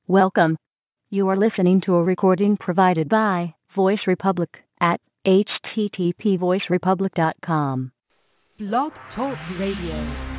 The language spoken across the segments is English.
Welcome. You are listening to a recording provided by Voice Republic at http://voicerepublic.com. Blog Talk Radio.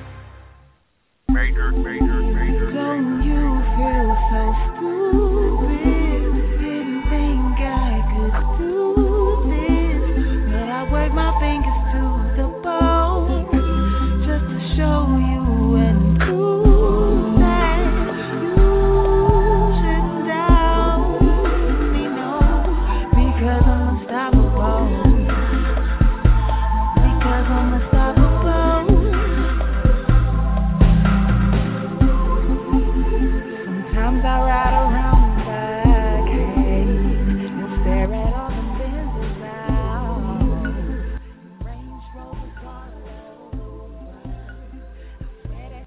Don't you feel so stupid? Didn't think I could do this, but I work my fingers to the bone just to show you and prove that you should doubt me, no, because I'm unstoppable. Because I'm unstoppable. Sometimes I ride around the back, hey, and stare at all the Benzes now. Range Rovers all over. I swear that.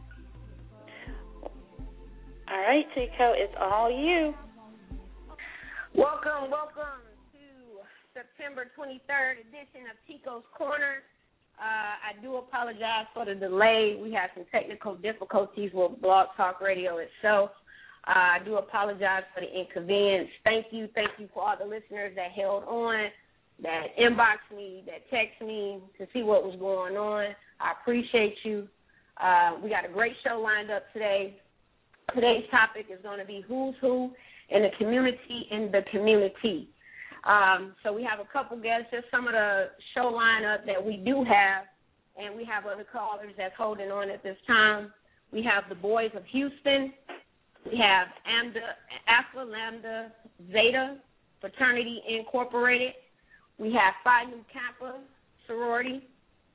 All right, Tico, it's all you. Welcome to September 23rd edition of Tico's Corner. I do apologize for the delay. We had some technical difficulties with Blog Talk Radio itself. I do apologize for the inconvenience. Thank you for all the listeners that held on, that inboxed me, that texted me to see what was going on. I appreciate you. We got a great show lined up today. Today's topic is going to be who's who in the community. So we have a couple guests, just some of the show lineup that we do have, and we have other callers that's holding on at this time. We have the Boys of Houston. We have Alpha Lambda Zeta Fraternity Incorporated. We have Phi Nu Kappa Sorority.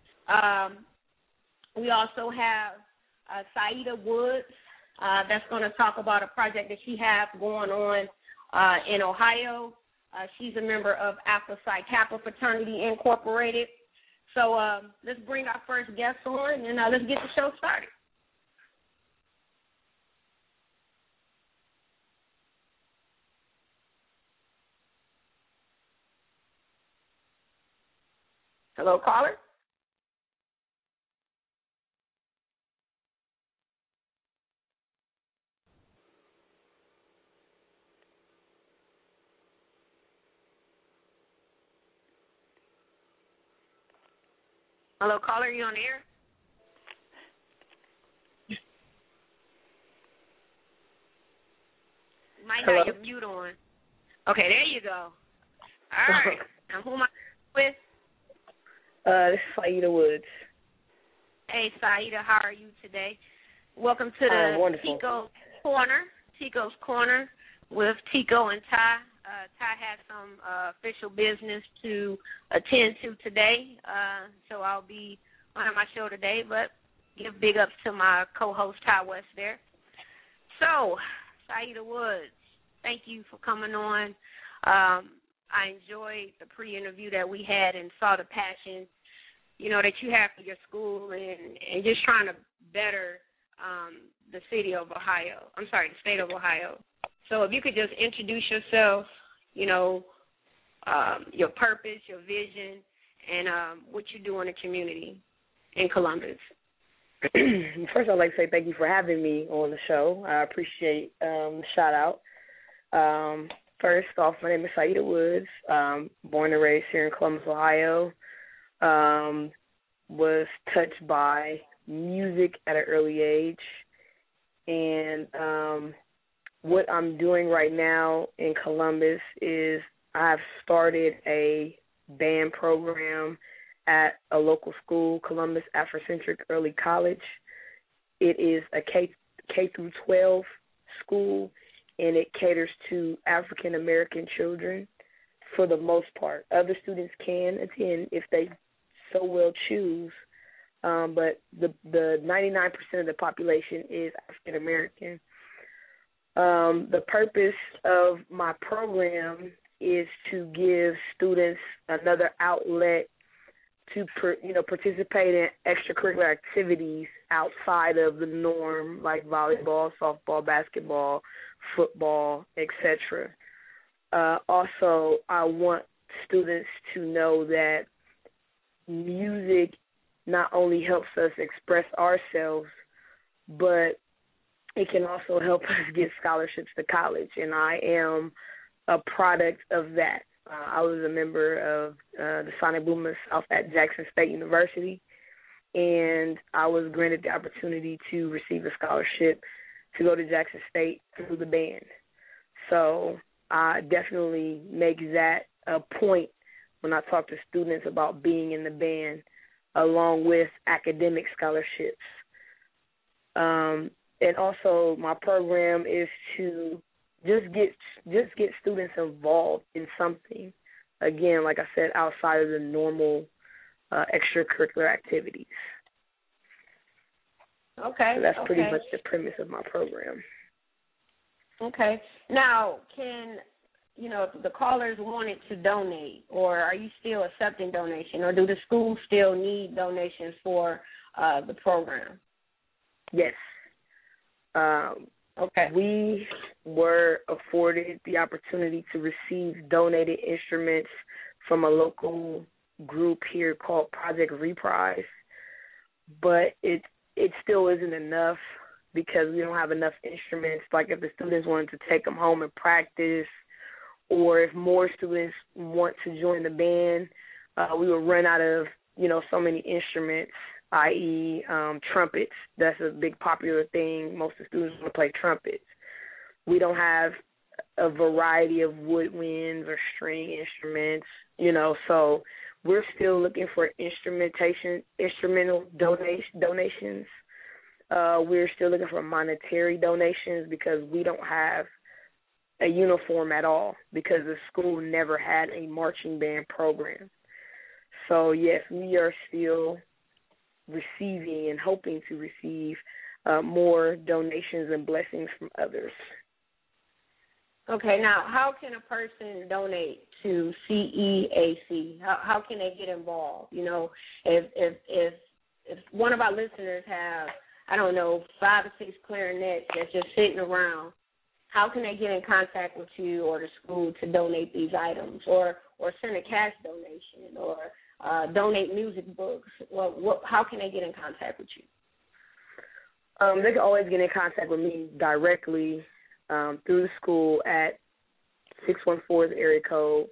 We also have Saida Woods that's going to talk about a project that she has going on in Ohio. She's a member of Alpha Psi Kappa Fraternity Incorporated. So let's bring our first guest on, and let's get the show started. Hello, caller. Hello, caller, are you on the air? You might have your mute on. Okay, there you go. All right. Now, who am I with? This is Saida Woods. Hey, Saida, how are you today? Welcome to the Tico's Corner with Tico and Ty. Ty had some official business to attend to today, so I'll be on my show today, but give big ups to my co-host, Ty West there. So, Saida Woods, thank you for coming on. I enjoyed the pre-interview that we had and saw the passion, that you have for your school and just trying to better the state of Ohio. So if you could just introduce yourself, your purpose, your vision, and what you do in the community in Columbus. First, I'd like to say thank you for having me on the show. I appreciate the shout-out. First off, my name is Saida Woods. Born and raised here in Columbus, Ohio. Was touched by music at an early age. And what I'm doing right now in Columbus is I've started a band program at a local school, Columbus Afrocentric Early College. It is a K through 12 school, and it caters to African American children for the most part. Other students can attend if they so well choose, but the 99% of the population is African American. The purpose of my program is to give students another outlet to participate in extracurricular activities outside of the norm, like volleyball, softball, basketball, football, etc. Also, I want students to know that music not only helps us express ourselves, but it can also help us get scholarships to college, and I am a product of that. I was a member of the Sonic Boomers out at Jackson State University, and I was granted the opportunity to receive a scholarship to go to Jackson State through the band. So I definitely make that a point when I talk to students about being in the band, along with academic scholarships. And also my program is to just get students involved in something. Again, like I said, outside of the normal extracurricular activities. Okay. So that's pretty much the premise of my program. Okay. Now, if the callers wanted to donate, or are you still accepting donation, or do the schools still need donations for the program? Yes. Okay. We were afforded the opportunity to receive donated instruments from a local group here called Project Reprise, but it still isn't enough because we don't have enough instruments. Like if the students wanted to take them home and practice, or if more students want to join the band, we would run out of, so many instruments, i.e. Trumpets. That's a big popular thing. Most of the students want to play trumpets. We don't have a variety of woodwinds or string instruments, so we're still looking for instrumental donations. We're still looking for monetary donations because we don't have a uniform at all because the school never had a marching band program. So, yes, we are still receiving and hoping to receive more donations and blessings from others. Okay, now how can a person donate to CEAC? How can they get involved? If one of our listeners have, 5 or 6 clarinets that's just sitting around, how can they get in contact with you or the school to donate these items, or send a cash donation, or donate music books? How can they get in contact with you? They can always get in contact with me directly through the school at 614 area code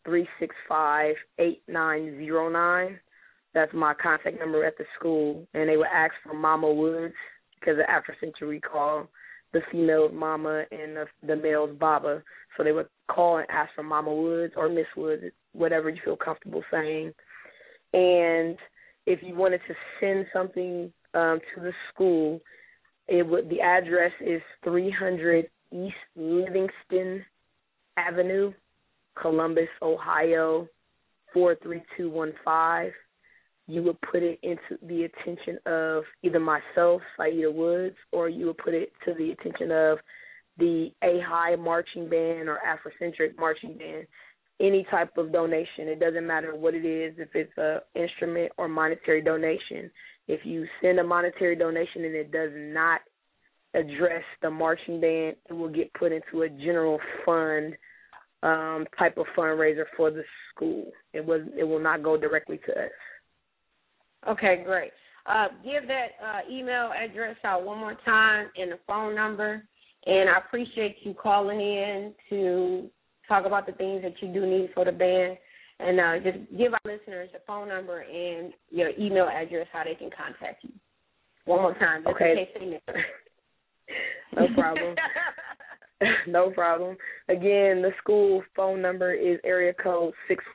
365-8909. That's my contact number at the school, and they would ask for Mama Woods because the Afrocentric we call the female Mama and the male's Baba. So they would call and ask for Mama Woods or Miss Woods, whatever you feel comfortable saying. And if you wanted to send something to the school, the address is 300 East Livingston Avenue, Columbus, Ohio, 43215. You would put it into the attention of either myself, Saida Woods, or you would put it to the attention of the A-High Marching Band or Afrocentric Marching Band. Any type of donation, it doesn't matter what it is, if it's an instrument or monetary donation. If you send a monetary donation and it does not address the marching band, it will get put into a general fund type of fundraiser for the school. It will not go directly to us. Okay, great. Give that email address out one more time and the phone number, and I appreciate you calling in to talk about the things that you do need for the band, and just give our listeners the phone number and your email address, how they can contact you. One more time, just okay. in case they missed it. No problem. No problem. Again, the school phone number is area code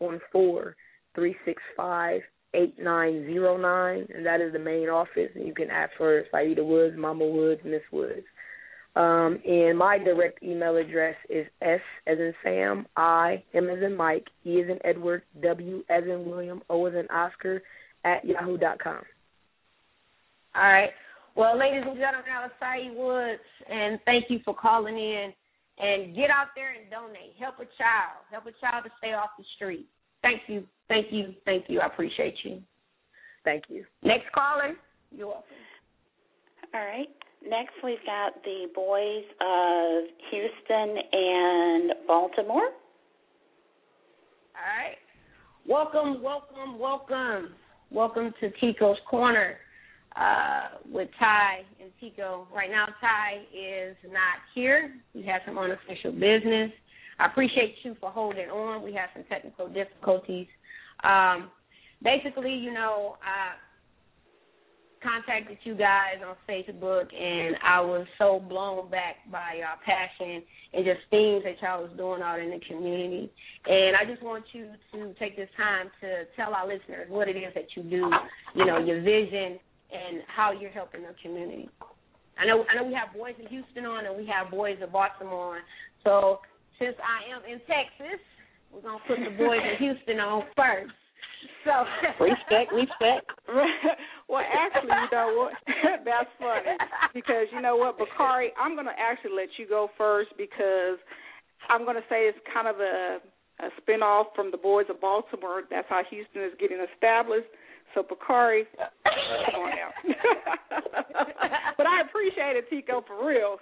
614-365-8909, and that is the main office. And you can ask for Saida Woods, Mama Woods, Miss Woods. And my direct email address is S as in Sam, I, M as in Mike, E as in Edward, W as in William, O as in Oscar, @yahoo.com. All right. Well, ladies and gentlemen, I was Saida Woods, and thank you for calling in. And get out there and donate. Help a child. Help a child to stay off the street. Thank you. Thank you. Thank you. I appreciate you. Thank you. Next caller. You're welcome. All right. Next, we've got the boys of Houston and Baltimore. All right. Welcome, welcome, welcome. Welcome to Kiko's Corner. with Ty and Tico. Right now, Ty is not here. He has some unofficial business. I appreciate you for holding on. We had some technical difficulties. Basically, I contacted you guys on Facebook, and I was so blown back by your passion and just things that y'all was doing out in the community. And I just want you to take this time to tell our listeners what it is that you do, your vision, and how you're helping the community. I know we have Boys of Houston on, and we have Boys of Baltimore on. So since I am in Texas, we're going to put the Boys of Houston on first. So respect. Well, actually, you know what? That's funny because you know what, Bakari, I'm going to actually let you go first because I'm going to say it's kind of a spinoff from the Boys of Baltimore. That's how Houston is getting established. So, Bakari, come on out. But I appreciate it, Tico, for real.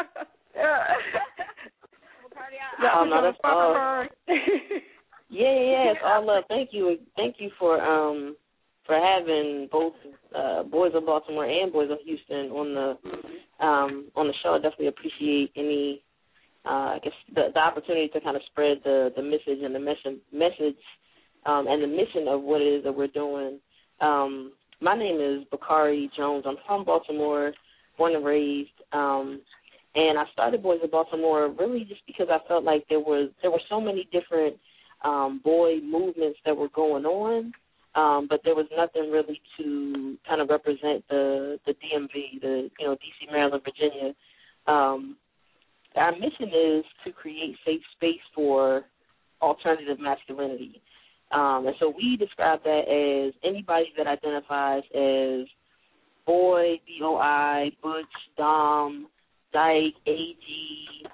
No, that's all. Yeah, it's all love. Thank you for having both Boys of Baltimore and Boys of Houston on the show. I definitely appreciate any the opportunity to kind of spread the message and the message and the mission of what it is that we're doing. My name is Bakari Jones. I'm from Baltimore, born and raised. And I started Boys of Baltimore really just because I felt like there were so many different boy movements that were going on, but there was nothing really to kind of represent the DMV, the D.C., Maryland, Virginia. Our mission is to create safe space for alternative masculinity. And so we describe that as anybody that identifies as boy, B-O-I, butch, dom, dyke, AG,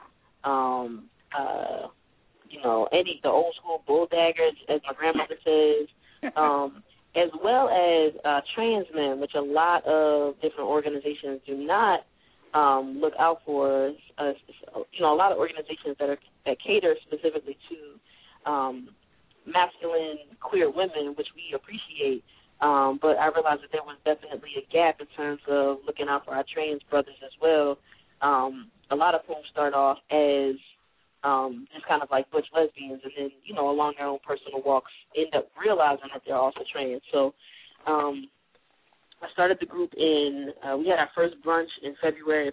the old school bulldaggers, as my grandmother says, as well as trans men, which a lot of different organizations do not look out for. A lot of organizations that cater specifically to masculine queer women, which we appreciate. But I realized that there was definitely a gap in terms of looking out for our trans brothers as well. A lot of whom start off as just kind of like butch lesbians, and then, along their own personal walks, end up realizing that they're also trans. So I started the group we had our first brunch in February of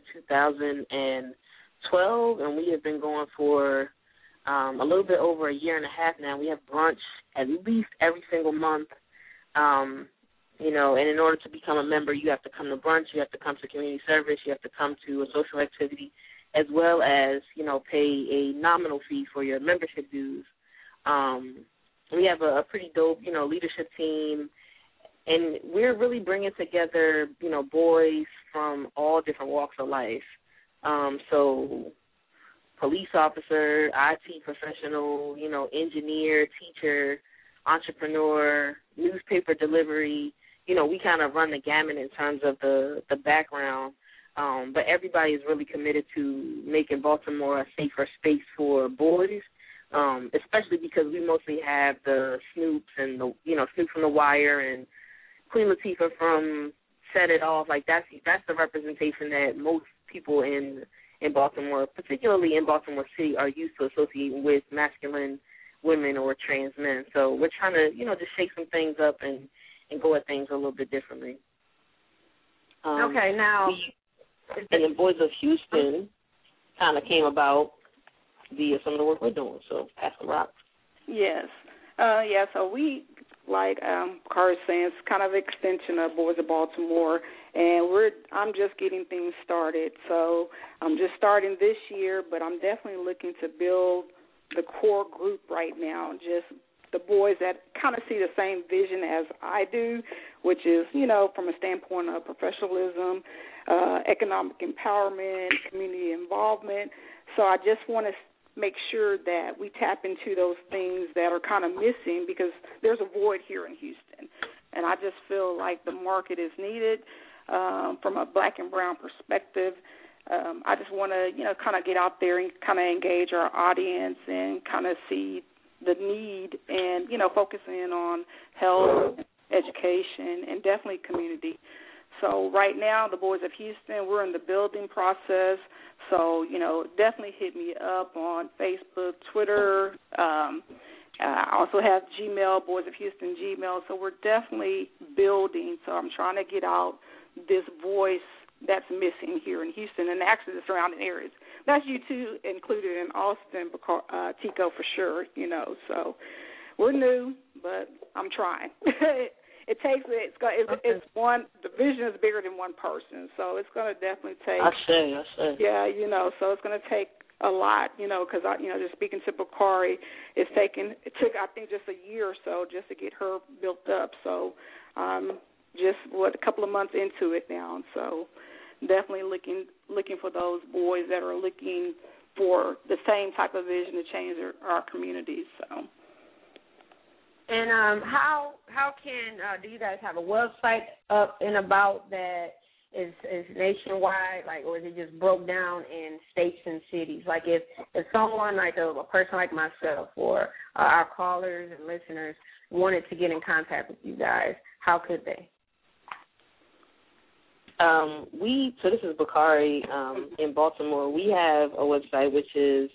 2012, and we have been going for a little bit over a year and a half now. We have brunch at least every single month. And in order to become a member, you have to come to brunch, you have to come to community service, you have to come to a social activity, as well as, pay a nominal fee for your membership dues. We have a pretty dope, leadership team, and we're really bringing together, boys from all different walks of life. So police officer, IT professional, engineer, teacher, entrepreneur, newspaper delivery. We kind of run the gamut in terms of the background. But everybody is really committed to making Baltimore a safer space for boys, especially because we mostly have the Snoops and Snoop from The Wire and Queen Latifah from Set It Off. Like that's the representation that most people in Baltimore, particularly in Baltimore City, are used to associating with masculine women or trans men. So we're trying to, just shake some things up and go at things a little bit differently. Okay, now. And then Boys of Houston kind of came about via some of the work we're doing. So, pass the rock. Yes. So we, like Carter's saying, it's kind of an extension of Boys of Baltimore, and I'm just getting things started. So I'm just starting this year, but I'm definitely looking to build the core group right now, just the boys that kind of see the same vision as I do, which is, from a standpoint of professionalism, economic empowerment, community involvement. So I just want to make sure that we tap into those things that are kind of missing because there's a void here in Houston. And I just feel like the market is needed from a black and brown perspective. I just want to, kind of get out there and kind of engage our audience and kind of see the need and, focus in on health, education, and definitely community. So right now, the Boys of Houston, we're in the building process. So, definitely hit me up on Facebook, Twitter. I also have Gmail, Boys of Houston Gmail. So we're definitely building. So I'm trying to get out this voice that's missing here in Houston and actually the surrounding areas. That's you too, included in Austin, Tico for sure, So we're new, but I'm trying. It's one. The vision is bigger than one person, so it's going to definitely take. I say. Yeah, so it's going to take a lot, because just speaking to Bakari, it took I think just a year or so just to get her built up. So, just a couple of months into it now, so definitely looking for those boys that are looking for the same type of vision to change our communities. So. And how can do you guys have a website up and about that is nationwide, or is it just broke down in states and cities? Like if someone like a person like myself or our callers and listeners wanted to get in contact with you guys, how could they? So this is Bakari in Baltimore. We have a website which is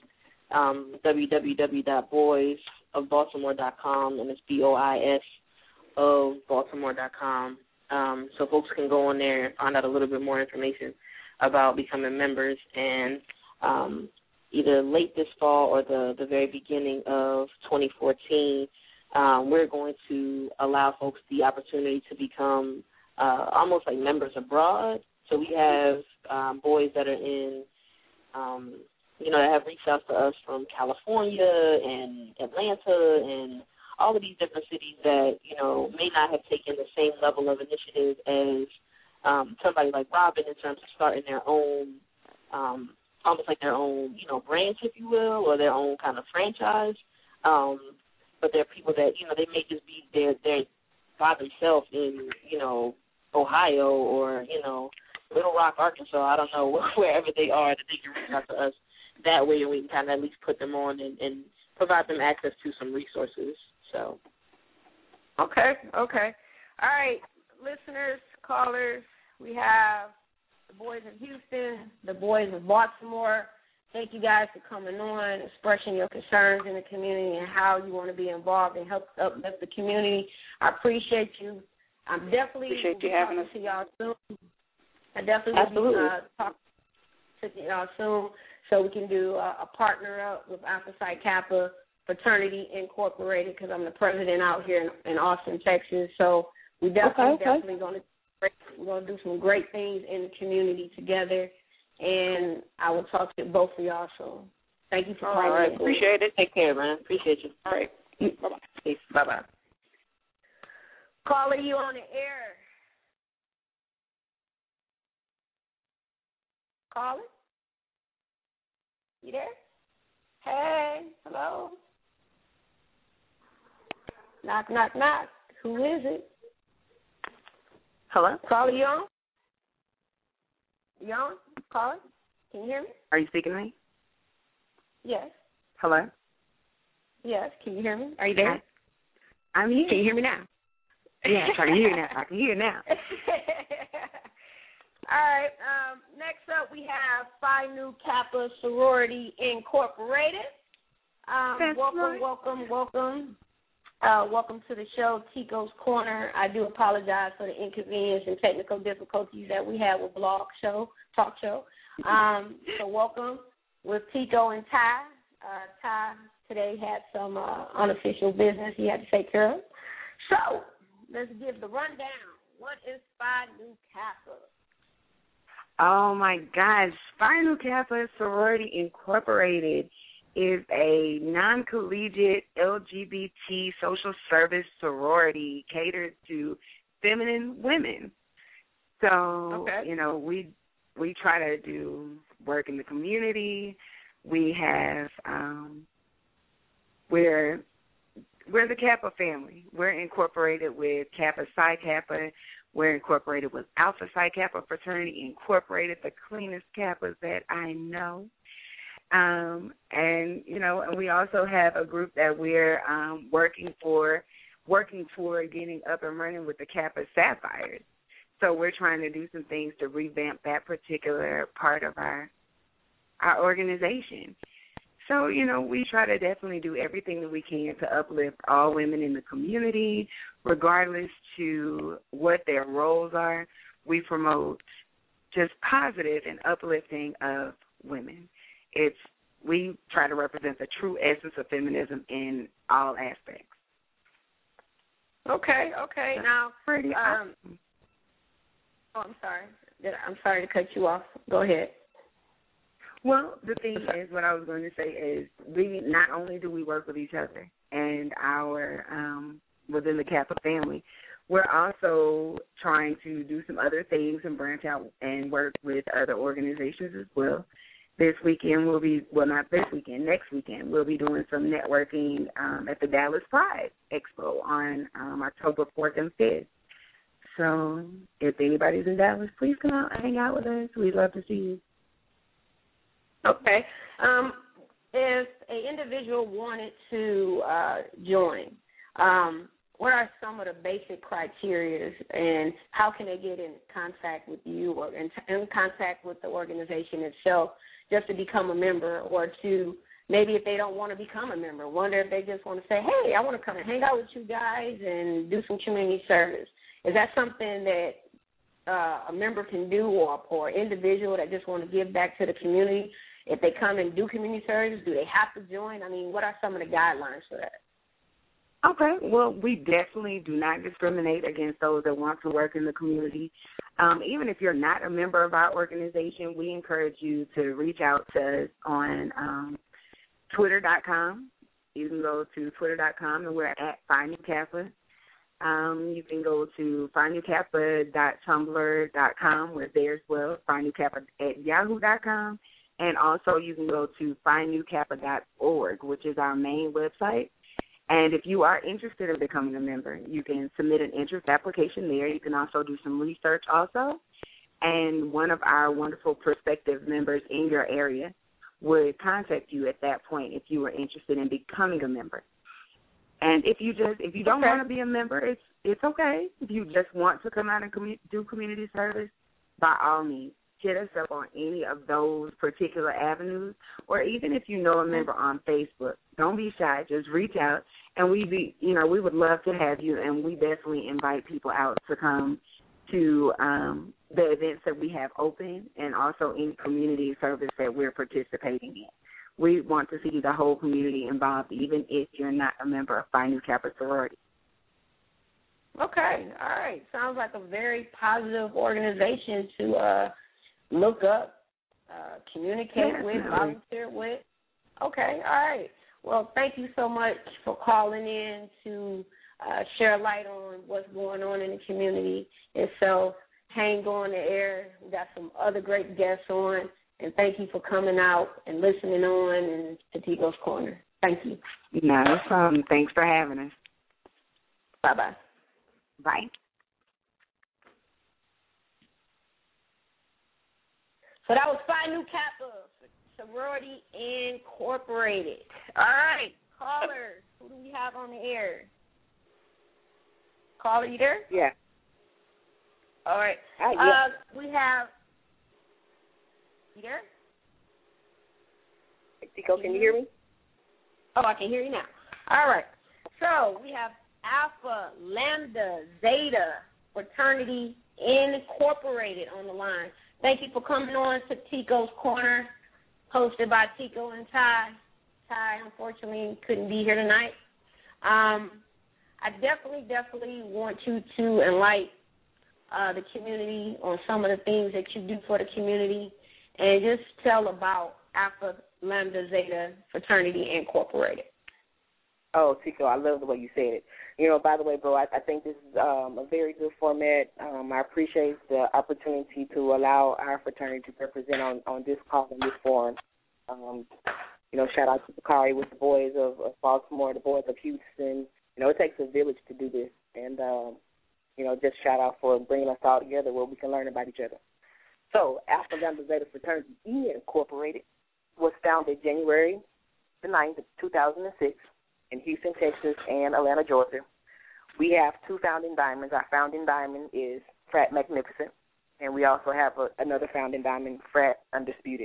www.boysofbaltimore.com, and it's BOIS of Baltimore.com. So folks can go on there and find out a little bit more information about becoming members. And either late this fall or the very beginning of 2014, we're going to allow folks the opportunity to become almost like members abroad. So we have boys that are in that have reached out to us from California and Atlanta and all of these different cities that, may not have taken the same level of initiative as somebody like Robin in terms of starting their own, almost like their own, branch, if you will, or their own kind of franchise. But there are people that, they may just be there by themselves in, Ohio or, Little Rock, Arkansas. I don't know, wherever they are, that they can reach out to us that way, and we can kind of at least put them on and provide them access to some resources. So, okay. All right, listeners, callers, we have the Boys of Houston, the Boys of Baltimore. Thank you guys for coming on, expressing your concerns in the community and how you want to be involved and help uplift the community. I appreciate you. I'm definitely appreciate you having us. To y'all soon. I definitely will be talking to y'all soon, so we can do a partner up with Alpha Psi Kappa Fraternity Incorporated, because I'm the president out here in Austin, Texas. So we definitely going to do some great things in the community together, and I will talk to both of y'all soon. Thank you for calling. All right, appreciate it. Take care, man. Appreciate you. All right, bye-bye. Peace. Bye-bye. Caller, you on the air. Caller? You there? Hey, hello. Knock, knock, knock. Who is it? Hello? Caller, you on? You on? Caller? Can you hear me? Are you speaking to me? Yes. Hello? Yes. Can you hear me? Are you there? I'm here. Can you hear me now? Yes, I can hear you now. I can hear you now. All right. Next up, we have Phi Nu Kappa Sorority Incorporated. Welcome. Welcome to the show, Tico's Corner. I do apologize for the inconvenience and technical difficulties that we had with talk show. So welcome with Tico and Ty. Ty today had some unofficial business he had to take care of. So let's give the rundown. What is Phi Nu Kappa? Oh, my gosh. Phi Nu Kappa Sorority Incorporated is a non-collegiate LGBT social service sorority catered to feminine women. So, we try to do work in the community. We have, we're the Kappa family. We're incorporated with Kappa Psi Kappa. We're incorporated with Alpha Psi Kappa Fraternity Incorporated, the cleanest Kappas that I know. And we also have a group that we're working toward getting up and running with the Kappa Sapphires. So we're trying to do some things to revamp that particular part of our organization. So, we try to definitely do everything that we can to uplift all women in the community, regardless to what their roles are. We promote just positive and uplifting of women. We try to represent the true essence of feminism in all aspects. Okay. Now, pretty awesome. Oh, I'm sorry. I'm sorry to cut you off. Go ahead. Well, the thing is, what I was going to say is, we not only do we work with each other and our within the Kappa family, we're also trying to do some other things and branch out and work with other organizations as well. This weekend next weekend, we'll be doing some networking at the Dallas Pride Expo on October 4th and 5th. So if anybody's in Dallas, please come out and hang out with us. We'd love to see you. Okay. If an individual wanted to join, what are some of the basic criteria, and how can they get in contact with you or in contact with the organization itself just to become a member, or to maybe if they don't want to become a member, wonder if they just want to say, hey, I want to come and hang out with you guys and do some community service. Is that something that a member can do, or an individual that just want to give back to the community? If they come and do community service, do they have to join? I mean, what are some of the guidelines for that? Okay. Well, we definitely do not discriminate against those that want to work in the community. Even if you're not a member of our organization, we encourage you to reach out to us on Twitter.com. You can go to Twitter.com, and we're at FindNewKappa. You can go to FindNewKappa.tumblr.com. We're there as well, FindNewKappa@yahoo.com. And also you can go to FindNewKappa.org, which is our main website. And if you are interested in becoming a member, you can submit an interest application there. You can also do some research also. And one of our wonderful prospective members in your area would contact you at that point if you were interested in becoming a member. And if you don't want to be a member, it's okay. If you just want to come out and do community service, by all means, hit us up on any of those particular avenues, or even if you know a member on Facebook, don't be shy. Just reach out, and we would love to have you, and we definitely invite people out to come to the events that we have open, and also any community service that we're participating in. We want to see the whole community involved, even if you're not a member of Phi Nu Kappa sorority. Okay, all right. Sounds like a very positive organization to look up, communicate with, volunteer with. Okay, all right. Well, thank you so much for calling in to share light on what's going on in the community. And so hang on the air. We got some other great guests on. And thank you for coming out and listening on and to Tico's Corner. Thank you. No problem. Thanks for having us. Bye-bye. Bye. So that was Phi Nu Kappa, Sorority Incorporated. All right, callers, who do we have on the air? Caller, you there? Yeah. All right. Yeah. We have, you there? Tico, can you hear me? Oh, I can hear you now. All right. So we have Alpha Lambda Zeta Fraternity Incorporated on the line. Thank you for coming on to Tico's Corner, hosted by Tico and Ty. Ty, unfortunately, couldn't be here tonight. I definitely want you to enlighten the community on some of the things that you do for the community, and just tell about Alpha Lambda Zeta Fraternity Incorporated. Oh, Tico, I love the way you said it. By the way, bro, I think this is a very good format. I appreciate the opportunity to allow our fraternity to represent on this call and this forum. Shout out to Bakari with the boys of Baltimore, the boys of Houston. It takes a village to do this. And, just shout out for bringing us all together where we can learn about each other. So, Alpha Lambda Zeta Fraternity Incorporated was founded January the 9th of 2006 in Houston, Texas, and Atlanta, Georgia. We have two founding diamonds. Our founding diamond is Frat Magnificent, and we also have another founding diamond, Frat Undisputed.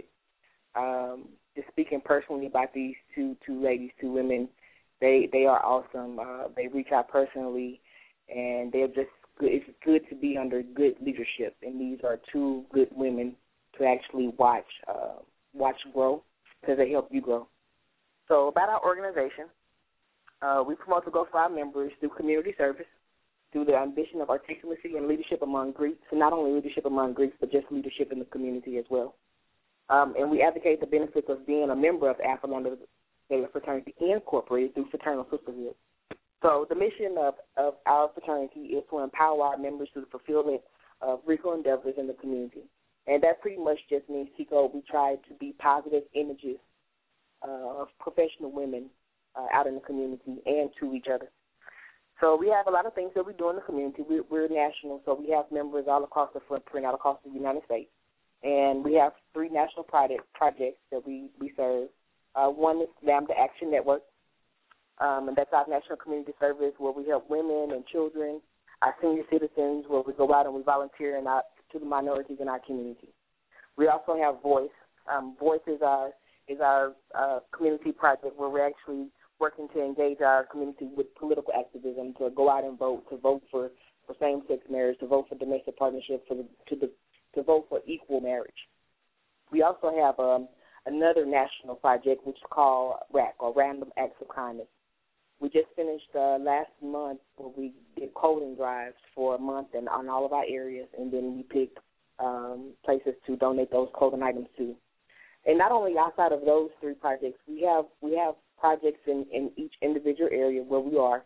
Just speaking personally about these two ladies, two women, they are awesome. They reach out personally, and they're just good. It's good to be under good leadership, and these are two good women to actually watch grow, because they help you grow. So about our organization, we promote the goals for our members through community service, through the ambition of articulacy and leadership among Greeks, and not only leadership among Greeks, but just leadership in the community as well. And we advocate the benefits of being a member of Alpha Lambda Theta Fraternity Incorporated through fraternal sisterhood. So the mission of our fraternity is to empower our members through the fulfillment of regal endeavors in the community. And that pretty much just means, Chico, we try to be positive images of professional women out in the community and to each other. So we have a lot of things that we do in the community. We're national, so we have members all across the footprint, all across the United States. And we have 3 national projects that we serve. One is Lambda Action Network, and that's our national community service where we help women and children, our senior citizens, where we go out and we volunteer to the minorities in our community. We also have Voice. Voice is our community project where we're actually working to engage our community with political activism, to go out and vote, to vote for same-sex marriage, to vote for domestic partnership, to vote for equal marriage. We also have another national project which is called RAC, or Random Acts of Kindness. We just finished last month where we did clothing drives for a month and on all of our areas, and then we picked places to donate those clothing items to. And not only outside of those 3 projects, we have projects in each individual area where we are.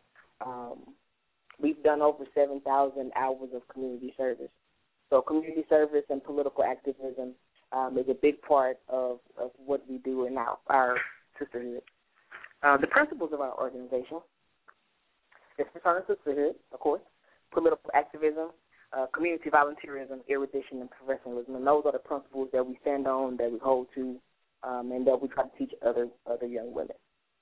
We've done over 7,000 hours of community service. So community service and political activism is a big part of what we do in our sisterhood. The principles of our organization is fraternal sisterhood, of course, political activism, community volunteerism, erudition, and professionalism. And those are the principles that we stand on, that we hold to, and that we try to teach other young women.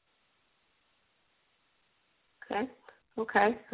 Okay.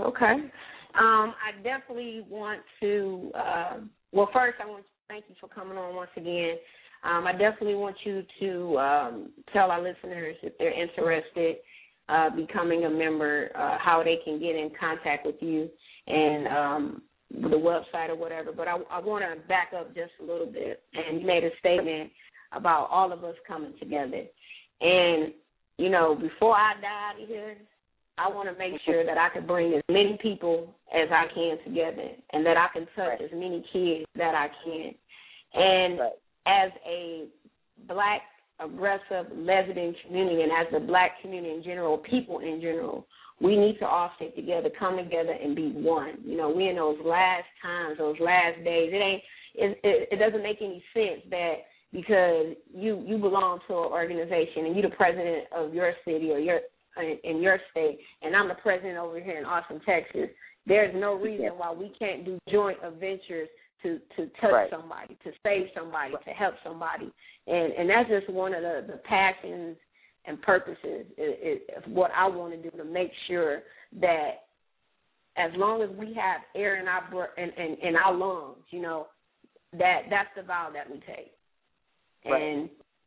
I definitely want to, first I want to thank you for coming on once again. I definitely want you to tell our listeners, if they're interested, becoming a member, how they can get in contact with you and the website or whatever. But I want to back up just a little bit. And you made a statement about all of us coming together. And, before I die out of here, I want to make sure that I can bring as many people as I can together, and that I can touch as many kids that I can. And as a Black, aggressive, lesbian community, and as the Black community in general, people in general, we need to all stick together, come together, and be one. We in those last times, those last days. It doesn't make any sense that because you belong to an organization and you're the president of your city or in your state, and I'm the president over here in Austin, Texas, there's no reason why we can't do joint adventures to touch somebody, to save somebody, to help somebody. And that's just one of the passions and purposes of what I want to do, to make sure that as long as we have air in our lungs, that's the vow that we take. And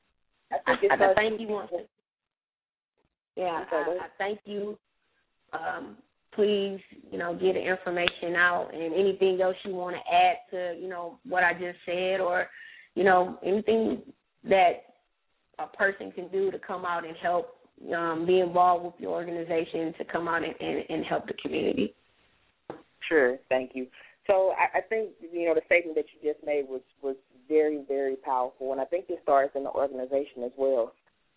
I thank you once again. Yeah, I thank you. Please, get the information out, and anything else you want to add to, what I just said, or, anything that a person can do to come out and help, be involved with your organization, to come out and help the community. Sure, thank you. So I think, the statement that you just made was very, very powerful, and I think it starts in the organization as well.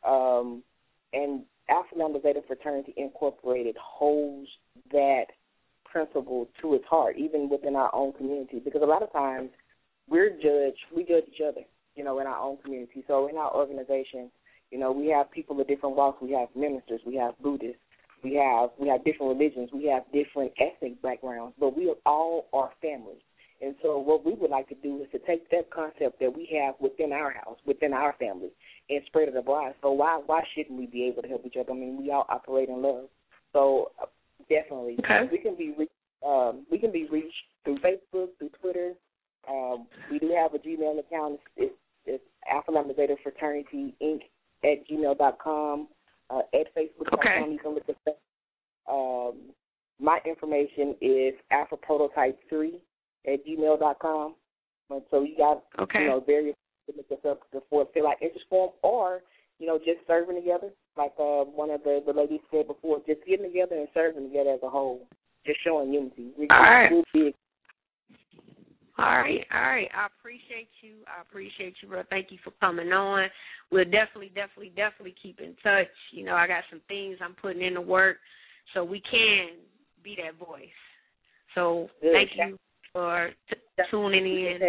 And Alpha Lambda Zeta Fraternity Incorporated holds that principle to its heart, even within our own community, because a lot of times we judge each other, in our own community. So in our organization, we have people of different walks. We have ministers, we have Buddhists, we have different religions, we have different ethnic backgrounds, but we all are families. And so what we would like to do is to take that concept that we have within our house, within our family, and spread it abroad. So why shouldn't we be able to help each other? I mean, we all operate in love. So definitely, we can be reached We can be reached through Facebook, through Twitter. We do have a Gmail account. It's Alpha Lambda Zeta Fraternity Inc. at gmail.com. At Facebook.com, you can look at that. My information is Alpha Prototype 3 at gmail.com. So you got various to look us up for fill out interest form, or just serving together, like one of the ladies said before, just getting together and serving together as a whole, just showing unity. All right. Big. All right. I appreciate you, bro. Thank you for coming on. We'll definitely keep in touch. I got some things I'm putting into work so we can be that voice. So thank you for tuning in.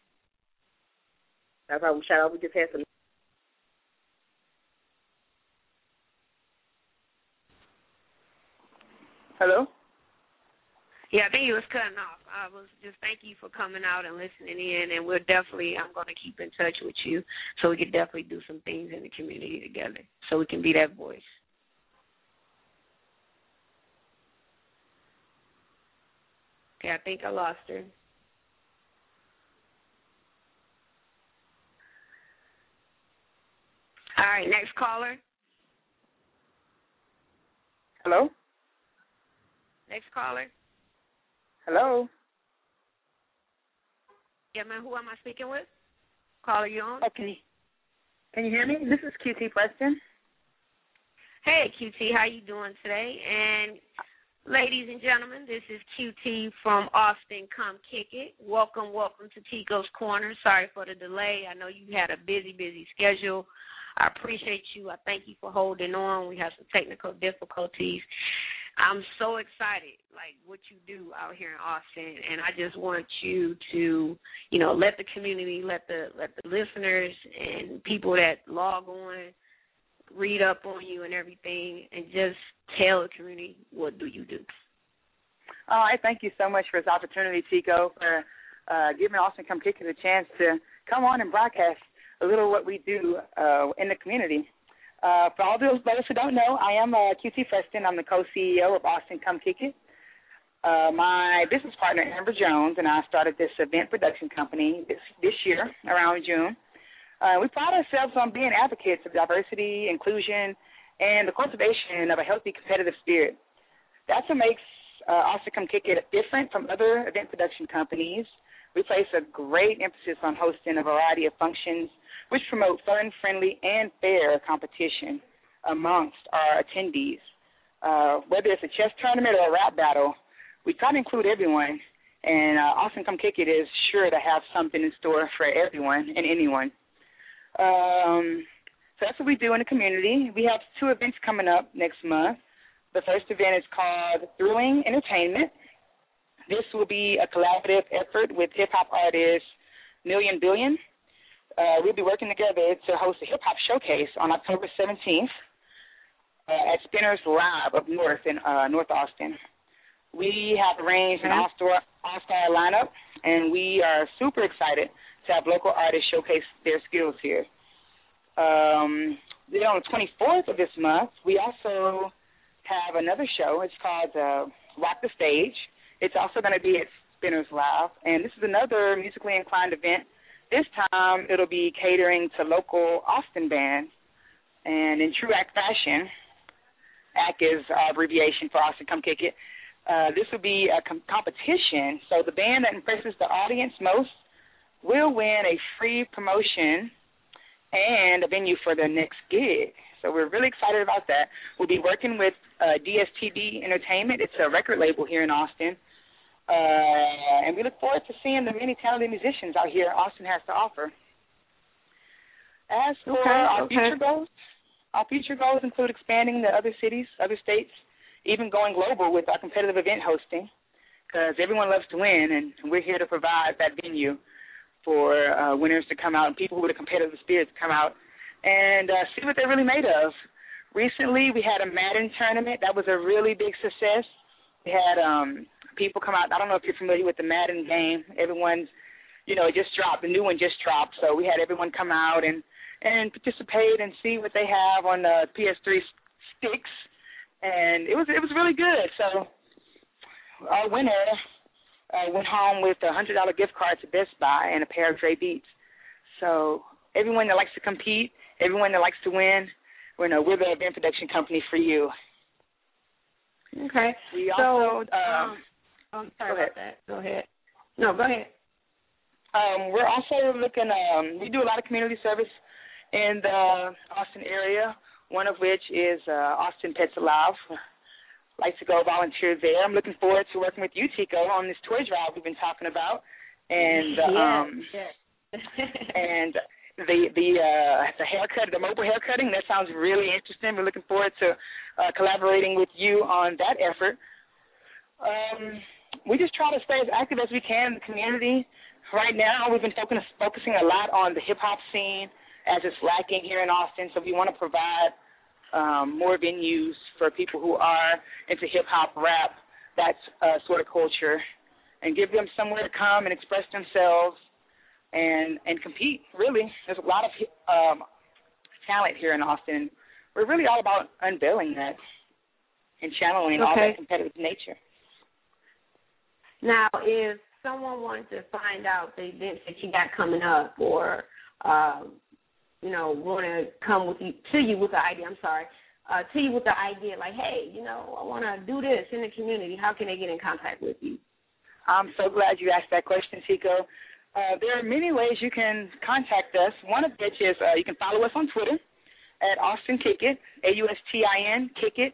That's how we shout out. We just had some. Hello? Yeah, I think you was cutting off. I was just thank you for coming out and listening in, and I'm going to keep in touch with you so we can definitely do some things in the community together so we can be that voice. Okay, I think I lost her. All right, next caller. Hello? Next caller. Hello? Yeah, man, who am I speaking with? Caller, you on? Oh, can you hear me? This is QT Preston. Hey, QT, how you doing today? And ladies and gentlemen, this is QT from Austin. Come kick it. Welcome to Tico's Corner. Sorry for the delay. I know you had a busy schedule. I appreciate you. I thank you for holding on. We have some technical difficulties. I'm so excited, like, what you do out here in Austin, and I just want you to, let the community, let the listeners and people that log on read up on you and everything, and just tell the community, what do you do? I thank you so much for this opportunity, Tico, for giving Austin Come Kick It a chance to come on and broadcast a little what we do in the community. For all those who don't know, I am QT Preston. I'm the co-CEO of Austin Come Kick It. My business partner, Amber Jones, and I started this event production company this year, around June. We pride ourselves on being advocates of diversity, inclusion, and the cultivation of a healthy competitive spirit. That's what makes Austin Come Kick It different from other event production companies. We place a great emphasis on hosting a variety of functions which promote fun, friendly, and fair competition amongst our attendees. Whether it's a chess tournament or a rap battle, we try to include everyone, and Austin Come Kick It is sure to have something in store for everyone and anyone. So that's what we do in the community. We have 2 events coming up next month. The first event is called Thrilling Entertainment. This will be a collaborative effort with hip-hop artist Million Billion. We'll be working together to host a hip-hop showcase on October 17th at Spinner's Lab up north in North Austin. We have arranged an all-star lineup, and we are super excited to have local artists showcase their skills here. On the 24th of this month, we also have another show. It's called Rock the Stage. It's also going to be at Spinner's Lab, and this is another musically inclined event. This time, it'll be catering to local Austin bands, and in true ACT fashion, ACT is our abbreviation for Austin Come Kick It. This will be a competition, so the band that impresses the audience most will win a free promotion and a venue for their next gig. So we're really excited about that. We'll be working with DSTD Entertainment. It's a record label here in Austin. And we look forward to seeing the many talented musicians out here Austin has to offer. As for our future goals include expanding to other cities, other states, even going global with our competitive event hosting, because everyone loves to win, and we're here to provide that venue for winners to come out and people with a competitive spirit to come out and see what they're really made of. Recently, we had a Madden tournament. That was a really big success. We had people come out. I don't know if you're familiar with the Madden game. Everyone's, it just dropped. The new one just dropped. So we had everyone come out and participate and see what they have on the PS3 sticks. And it was really good. So our winner went home with a $100 gift card to Best Buy and a pair of Dre Beats. So everyone that likes to compete, everyone that likes to win, we're the event production company for you. Okay. We also, I'm sorry about that. Go ahead. No, go ahead. We're also looking, we do a lot of community service in the Austin area, one of which is Austin Pets Alive. Like to go volunteer there. I'm looking forward to working with you, Tico, on this toy drive we've been talking about. And and the haircut, the mobile haircutting, that sounds really interesting. We're looking forward to collaborating with you on that effort. We just try to stay as active as we can in the community. Right now, we've been focusing a lot on the hip-hop scene as it's lacking here in Austin, so we want to provide more venues for people who are into hip-hop, rap, that sort of culture, and give them somewhere to come and express themselves and compete, really. There's a lot of talent here in Austin. We're really all about unveiling that and channeling all that competitive nature. Now, if someone wanted to find out the events that you got coming up or want to come to you with the idea, like, hey, I want to do this in the community. How can they get in contact with you? I'm so glad you asked that question, Tico. There are many ways you can contact us. One of which is you can follow us on Twitter at Austin Kick It, AUSTIN, Kick It,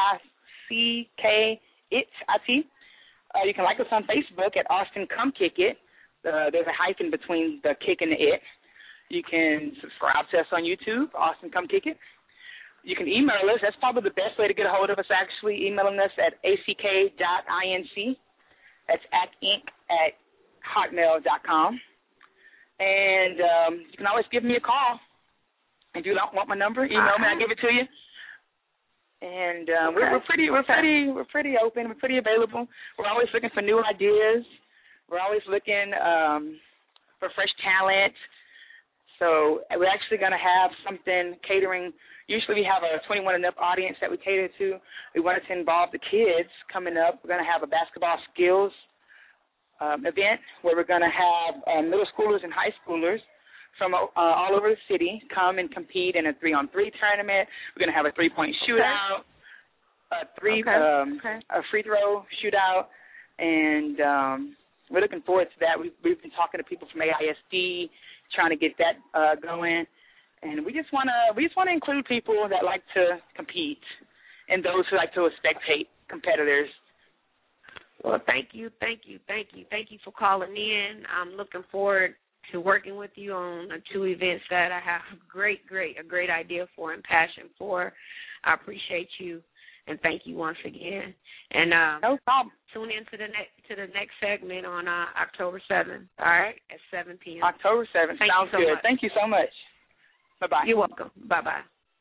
KICKIT. You can like us on Facebook at Austin Come Kick It. There's a hyphen between the kick and the it. You can subscribe to us on YouTube, Austin Come Kick It. You can email us. That's probably the best way to get a hold of us, actually, emailing us at ack.inc. That's ackinc@hotmail.com. And you can always give me a call. If you don't want my number, email me. I'll give it to you. And we're pretty open. We're pretty available. We're always looking for new ideas. We're always looking for fresh talent. So we're actually going to have something catering. Usually we have a 21 and up audience that we cater to. We wanted to involve the kids coming up. We're going to have a basketball skills event where we're going to have middle schoolers and high schoolers from all over the city come and compete in a 3-on-3 tournament. We're going to have a 3-point shootout, a free throw shootout, and we're looking forward to that. We've been talking to people from AISD, trying to get that going, and we just want to include people that like to compete and those who like to spectate competitors. Well, thank you for calling in. I'm looking forward to working with you on 2 events that I have a great idea for and passion for. I appreciate you, and thank you once again. And no problem. Tune in to the next segment on October 7th. All right, at 7 p.m. October 7th. Sounds good. Much. Thank you so much. Bye-bye. You're welcome. Bye-bye.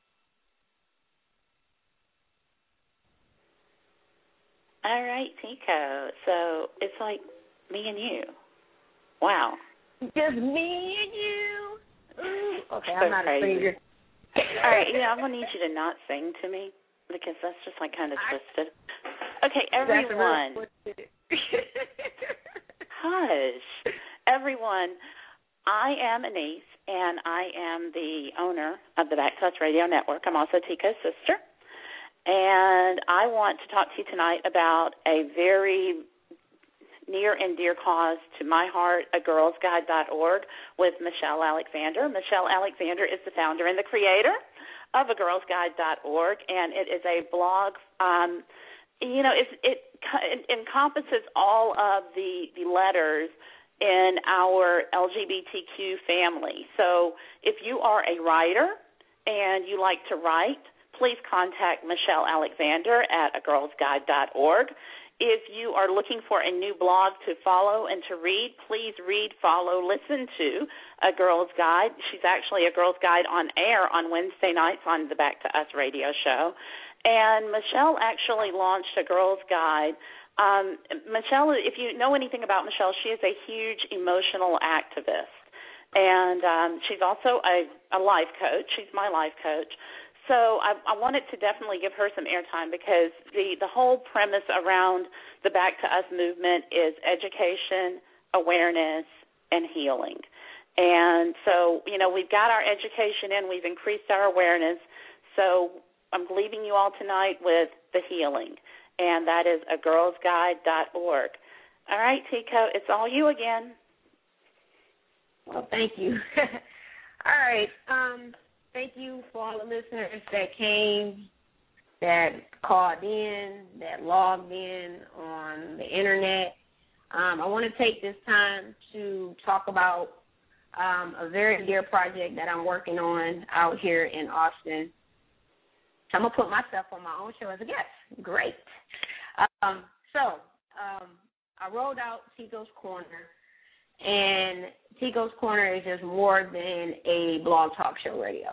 All right, Tico. So it's like me and you. Wow. Just me and you. Ooh. Okay, So I'm not crazy. a singer. All right, I'm going to need you to not sing to me because that's just like kind of twisted. Okay, everyone. Hush. Everyone, I am Anise, and I am the owner of the Back Touch Radio Network. I'm also Tico's sister. And I want to talk to you tonight about a very near and dear cause to my heart, agirlsguide.org, with Michelle Alexander. Michelle Alexander is the founder and the creator of agirlsguide.org, and it is a blog. It encompasses all of the letters in our LGBTQ family. So if you are a writer and you like to write, please contact Michelle Alexander at agirlsguide.org. If you are looking for a new blog to follow and to read, please read, follow, listen to A Girl's Guide. She's actually A Girl's Guide on air on Wednesday nights on the Back to Us radio show. And Michelle actually launched A Girl's Guide. Michelle, if you know anything about Michelle, she is a huge emotional activist. And she's also a life coach. She's my life coach. So I wanted to definitely give her some airtime because the whole premise around the Back to Us movement is education, awareness, and healing. And so, we've got our education in, we've increased our awareness. So I'm leaving you all tonight with the healing, and that is agirlsguide.org. All right, Tico, it's all you again. Well, thank you. All right. Thank you for all the listeners that came, that called in, that logged in on the internet. I want to take this time to talk about a very dear project that I'm working on out here in Austin. So I'm going to put myself on my own show as a guest. Great. I rolled out Tico's Corner, and Tico's Corner is just more than a blog talk show radio.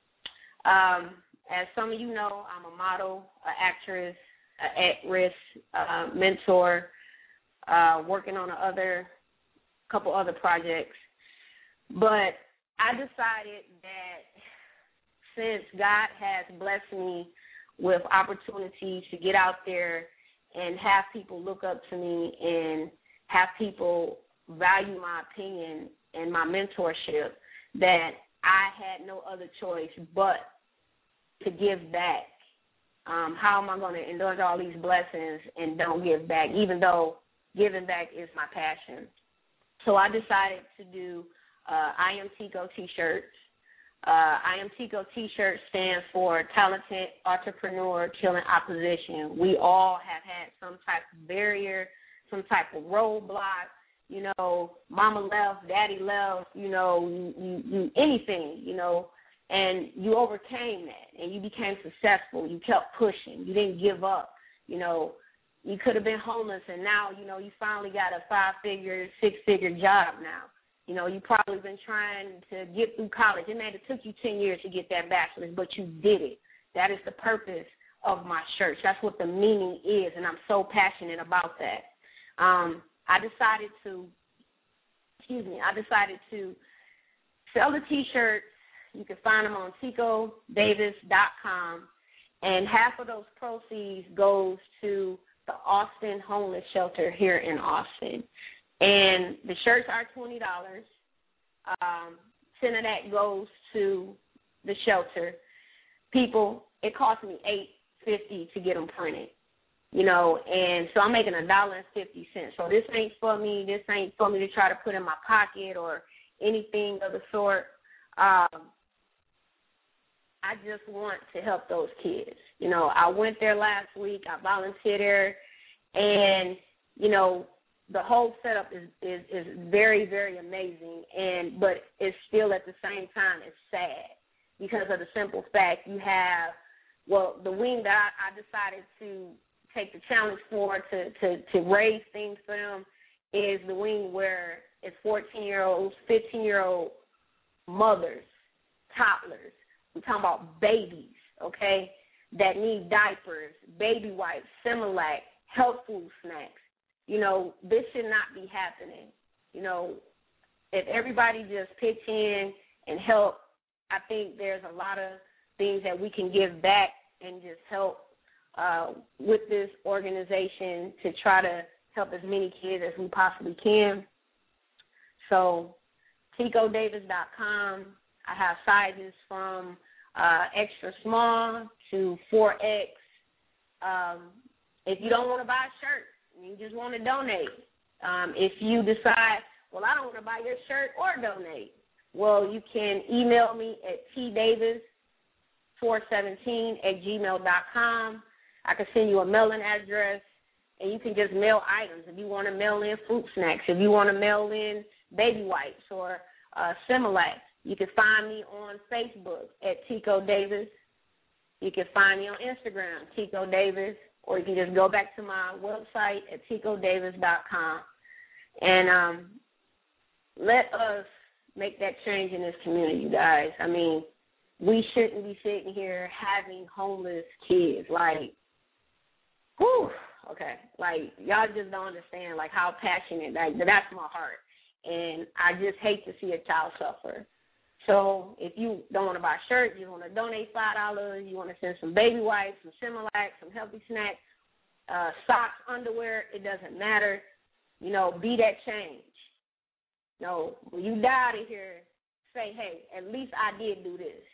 As some of you know, I'm a model, an actress, an at-risk mentor, working on a couple other projects. But I decided that since God has blessed me with opportunities to get out there and have people look up to me and have people value my opinion and my mentorship, that I had no other choice but to give back. How am I going to endorse all these blessings and don't give back, even though giving back is my passion? So I decided to do I Am Tico T-shirts. I Am Tico T-shirt stands for Talented Entrepreneur Killing Opposition. We all have had some type of barrier, some type of roadblock. Mama left, daddy left, you anything, and you overcame that and you became successful. You kept pushing. You didn't give up. You could have been homeless and now, you finally got a 5-figure, 6-figure job now. You probably been trying to get through college. It may have took you 10 years to get that bachelor's, but you did it. That is the purpose of my shirts. That's what the meaning is, and I'm so passionate about that. I decided to sell the T-shirts. You can find them on TicoDavis.com, and half of those proceeds goes to the Austin Homeless Shelter here in Austin. And the shirts are $20. 10 of that goes to the shelter. People, it cost me $8.50 to get them printed, and so I'm making $1.50. So this ain't for me. This ain't for me to try to put in my pocket or anything of the sort. I just want to help those kids. I went there last week. I volunteered there, and the whole setup is very, very amazing, but it's still at the same time it's sad because of the simple fact you have, the wing that I decided to take the challenge for to raise things for them is the wing where it's 14-year-olds, 15-year-old mothers, toddlers. We're talking about babies, okay, that need diapers, baby wipes, Similac, health food snacks. This should not be happening. If everybody just pitch in and help, I think there's a lot of things that we can give back and just help with this organization to try to help as many kids as we possibly can. So TicoDavis.com, I have sizes from extra small to 4X. If you don't want to buy a shirt, you just want to donate. If you decide, I don't want to buy your shirt or donate, you can email me at tdavis417@gmail.com. I can send you a mailing address, and you can just mail items. If you want to mail in fruit snacks, if you want to mail in baby wipes or Similac, you can find me on Facebook at Tico Davis. You can find me on Instagram, Tico Davis, or you can just go back to my website at TicoDavis.com. And let us make that change in this community, you guys. I mean, we shouldn't be sitting here having homeless kids. Y'all just don't understand, how passionate, that's my heart. And I just hate to see a child suffer. So if you don't want to buy a shirt, you want to donate $5, you want to send some baby wipes, some Similac, some healthy snacks, socks, underwear, it doesn't matter. You know, be that change. You know, when you die out of here, say, hey, at least I did do this.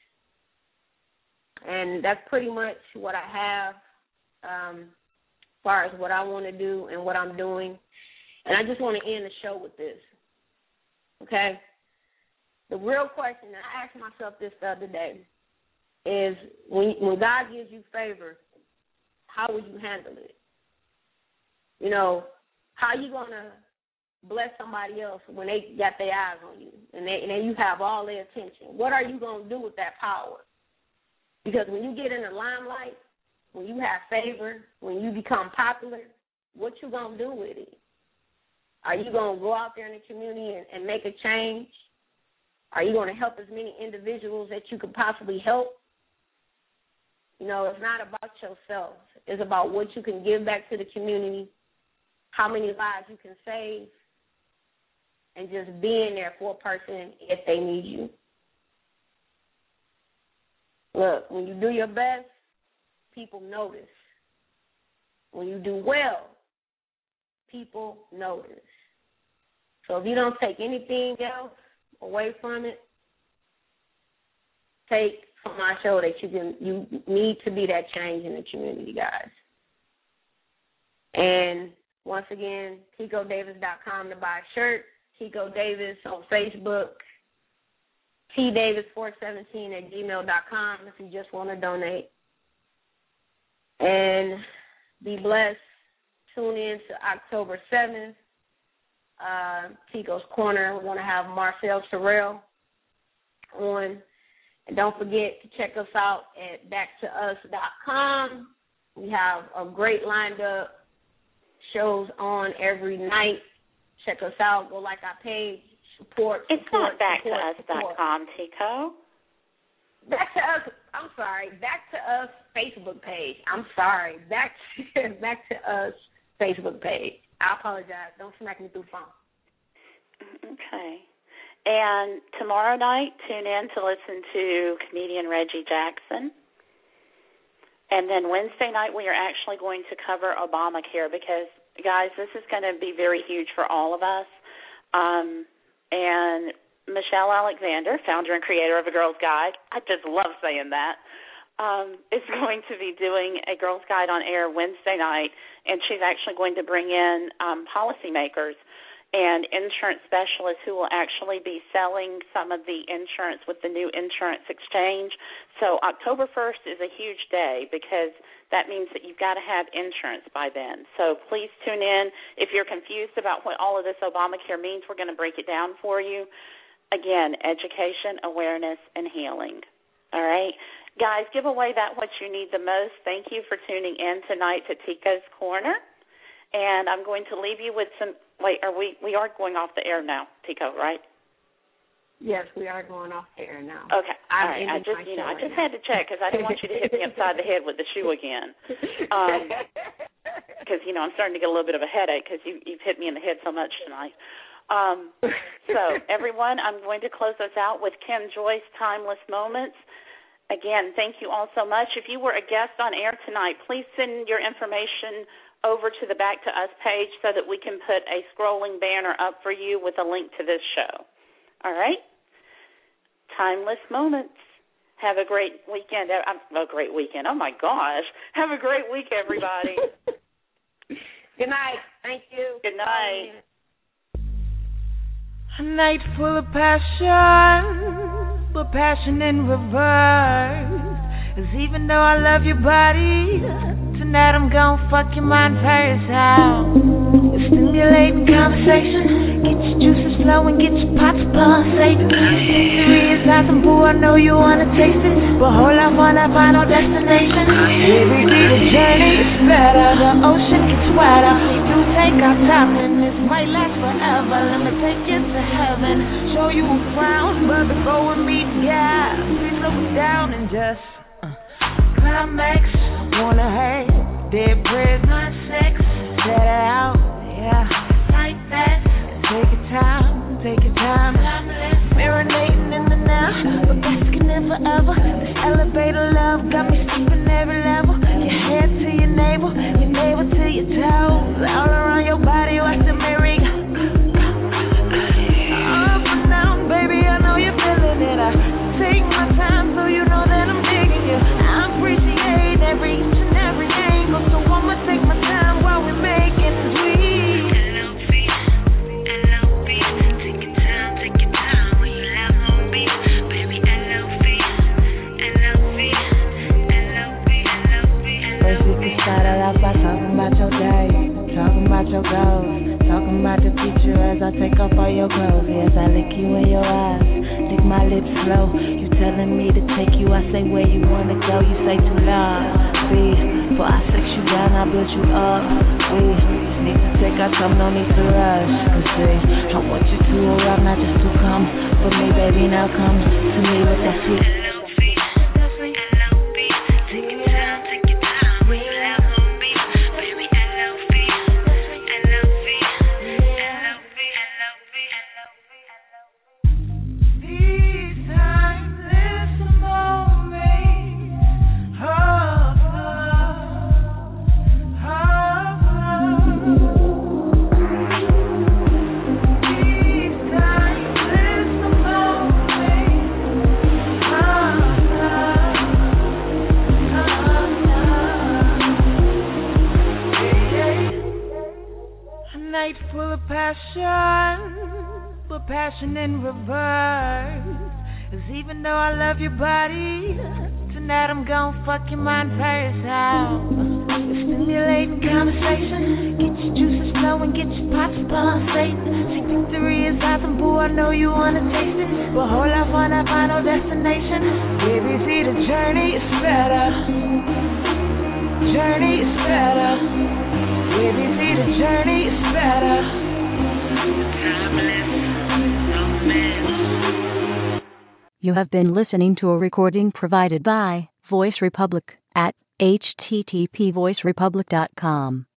And that's pretty much what I have as far as what I want to do and what I'm doing. And I just want to end the show with this, okay? The real question that I asked myself this the other day is when God gives you favor, how would you handle it? You know, how are you going to bless somebody else when they got their eyes on you and then you have all their attention? What are you going to do with that power? Because when you get in the limelight, when you have favor, when you become popular, what you going to do with it? Are you going to go out there in the community and make a change? Are you going to help as many individuals that you could possibly help? You know, it's not about yourself. It's about what you can give back to the community, how many lives you can save, and just being there for a person if they need you. Look, when you do your best, people notice. When you do well, people notice. So if you don't take anything else away from it, take from my show that you need to be that change in the community, guys. And once again, TicoDavis.com to buy a shirt. Tico Davis on Facebook. tdavis417@gmail.com if you just want to donate. And be blessed. Tune in to October 7th. Tico's Corner. We're going to have Marcel Terrell on. And don't forget to check us out at backtous.com. We have a great lined up shows on every night. Check us out. Go like our page. Support. It's not backtous.com, Tico. Back to Us. I'm sorry. Back to Us Facebook page. I'm sorry. Back to Us Facebook page. I apologize. Don't smack me through the phone. Okay. And tomorrow night, tune in to listen to comedian Reggie Jackson. And then Wednesday night, we are actually going to cover Obamacare because, guys, this is going to be very huge for all of us. And Michelle Alexander, founder and creator of A Girl's Guide, I just love saying that, is going to be doing A Girl's Guide on air Wednesday night, and she's actually going to bring in policymakers and insurance specialists who will actually be selling some of the insurance with the new insurance exchange. So October 1st is a huge day because that means that you've got to have insurance by then. So please tune in. If you're confused about what all of this Obamacare means, we're going to break it down for you. Again, education, awareness, and healing. All right? Guys, give away that what you need the most. Thank you for tuning in tonight to Tico's Corner. And I'm going to leave you with some... Wait, we are going off the air now, Tico, right? Yes, we are going off the air now. Okay. All right. I just had to check because I didn't want you to hit me upside the head with the shoe again. Because, I'm starting to get a little bit of a headache because you've hit me in the head so much tonight. So, everyone, I'm going to close us out with Ken Joyce, Timeless Moments. Again, thank you all so much. If you were a guest on air tonight, please send your information over to the Back to Us page so that we can put a scrolling banner up for you with a link to this show. All right? Timeless Moments. Have a great weekend. Oh, my gosh. Have a great week, everybody. Good night. Thank you. Good night. A night full of passion, but passion in reverse. 'Cause even though I love your body, tonight I'm gon' fuck your mind first out. Stimulating conversation, get your juices flowing, get your pots pulsating. Serious as some boo, I know you wanna taste it, but hold up on that final destination. Every day the journey is better, the ocean gets wider. We do take our time, and this might last forever. Let me take you to heaven, show you around, but before we meet, yeah, please slow it down and just climax. Wanna hurt, dead prayers, not sex. Set it out, yeah, like that. Take your time, take your time. Marinating in the now. made of love, got me skipping every level. Your head to your navel to your toes. All around your body, watch the merry go. Up and down, baby, I know you're feeling it. I take my time so you know that I'm digging you. I appreciate every inch and every angle, so I'ma take my time while we're making it sweet. L.O.V., take your time when you love on me, baby. L.O.V. First we can start it off by talking about your day, talking about your goals, talking about the future as I take off all your clothes. Yes, I lick you in your eyes, lick my lips slow. You telling me to take you, I say where you wanna go. You say too loud, see, before I sex you down, I build you up. We just need to take our time, no need to rush. Cause see, I want you to arrive, not just to come for me, baby. Now come to me with that sweet. Passion in reverse. 'Cause even though I love your body, tonight I'm gon' fuck your mind first out. Stimulating conversation, get your juices flowing, get your pots pulsating. See, victory is awesome, boo, I know you wanna taste it. But hold off on that final destination. Baby, see the journey is better. Journey is better. Baby, see the journey is better. Timeless. You have been listening to a recording provided by Voice Republic at http://voicerepublic.com.